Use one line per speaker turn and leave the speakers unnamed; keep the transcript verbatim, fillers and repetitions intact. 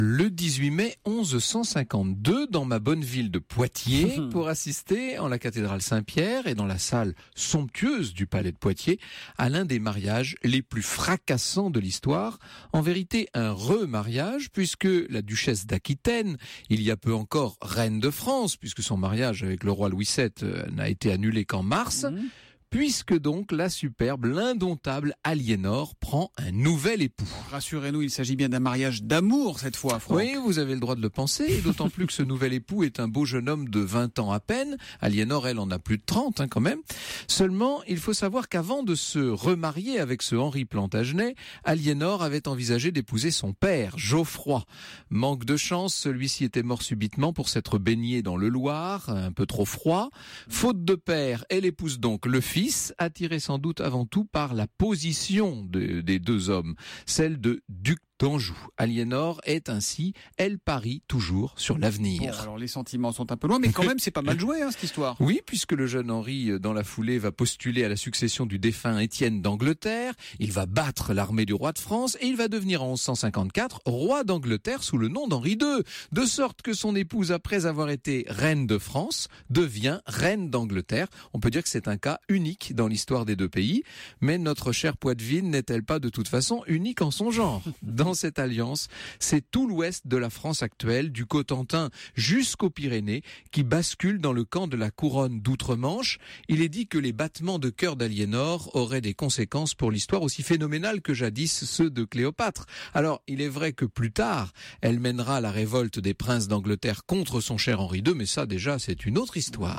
Le dix-huit mai mille cent cinquante-deux, dans ma bonne ville de Poitiers, pour assister en la cathédrale Saint-Pierre et dans la salle somptueuse du palais de Poitiers à l'un des mariages les plus fracassants de l'histoire. En vérité, un remariage, puisque la duchesse d'Aquitaine, il y a peu encore reine de France, puisque son mariage avec le roi Louis sept n'a été annulé qu'en mars, mmh. Puisque donc la superbe, l'indomptable Aliénor prend un nouvel époux.
Rassurez-nous, il s'agit bien d'un mariage d'amour cette fois, Franck.
Oui, vous avez le droit de le penser, et d'autant plus que ce nouvel époux est un beau jeune homme de vingt ans à peine. Aliénor, elle, en a plus de trente hein, quand même. Seulement, il faut savoir qu'avant de se remarier avec ce Henri Plantagenet, Aliénor avait envisagé d'épouser son père, Geoffroy. Manque de chance, celui-ci était mort subitement pour s'être baigné dans le Loir, un peu trop froid. Faute de père, elle épouse donc le fils, attiré sans doute avant tout par la position de, des deux hommes, celle de duc d'Anjou. Aliénor est ainsi, elle parie toujours sur l'avenir.
Bon, alors les sentiments sont un peu loin, mais quand même c'est pas mal joué hein, cette histoire.
Oui, puisque le jeune Henri, dans la foulée, va postuler à la succession du défunt Étienne d'Angleterre, il va battre l'armée du roi de France et il va devenir en mille cent cinquante-quatre roi d'Angleterre sous le nom d'Henri deux, de sorte que son épouse, après avoir été reine de France, devient reine d'Angleterre. On peut dire que c'est un cas unique dans l'histoire des deux pays, mais notre chère Poitevine n'est-elle pas de toute façon unique en son genre? Dans cette alliance, c'est tout l'ouest de la France actuelle, du Cotentin jusqu'aux Pyrénées, qui bascule dans le camp de la couronne d'Outre-Manche. Il est dit que les battements de cœur d'Aliénor auraient des conséquences pour l'histoire aussi phénoménales que jadis ceux de Cléopâtre. Alors, il est vrai que plus tard, elle mènera la révolte des princes d'Angleterre contre son cher Henri deux, mais ça déjà, c'est une autre histoire.